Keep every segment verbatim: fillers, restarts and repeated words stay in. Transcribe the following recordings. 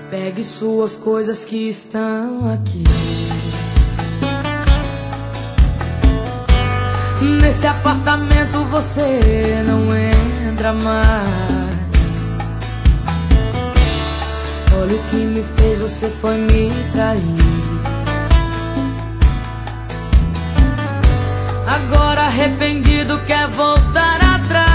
Pegue suas coisas que estão aqui. Nesse apartamento você não entra mais. Olha o que me fez, você foi me trair. Agora arrependido quer voltar atrás.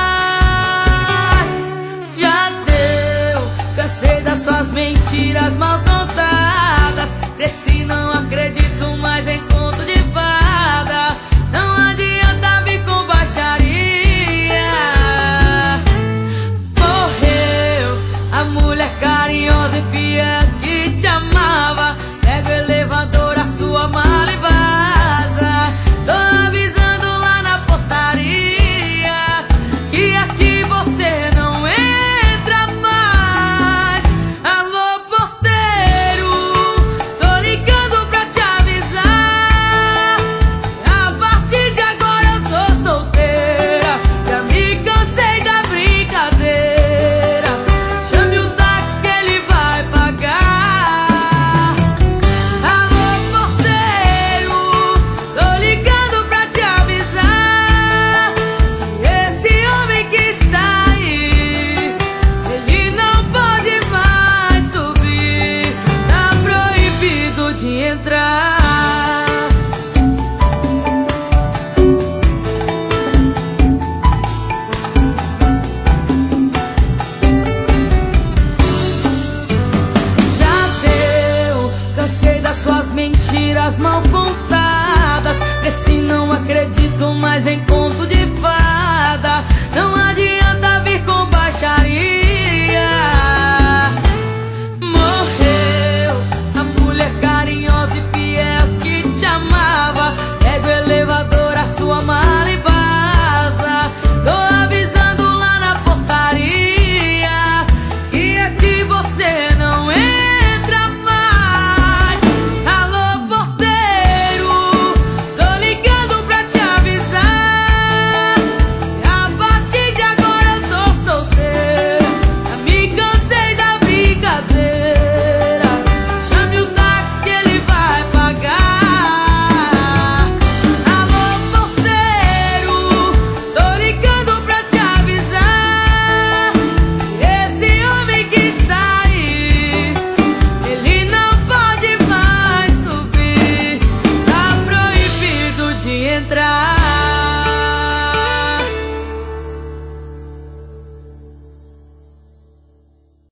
Já deu, cansei das suas mentiras mal contadas. Cresci, não acredito mais em conto de fada. Não adianta vir com baixaria. Morreu a mulher carinhosa e fiel que te amava. Pega o elevador, a sua mala e vaza. Tô avisando lá na portaria que aqui você não entra mais. Alô, porteiro, tô ligando pra te avisar. A partir de agora eu tô solteira. Já me cansei da brincadeira. Chame o táxi que ele vai pagar. Alô, porteiro, tô ligando pra te avisar que esse homem que está aí, ele não pode mais subir. Tá proibido de entrar. Já deu, cansei das suas mentiras mal contadas. Cresci, não acredito mais em conto de fada. Não adianta vir com baixaria. Morreu a mulher carinhosa e fiel que te amava. Pega o elevador, a sua mala e vaza. Tô avisando lá na portaria que aqui você não entra mais. Alô, porteiro, tô ligando pra te avisar. A partir de agora eu tô solteira. Já me cansei da brincadeira. Chame o táxi que ele vai pagar. Alô, porteiro, tô ligando pra te avisar que esse homem que está aí, ele não pode mais subir. Tá proibido de entrar.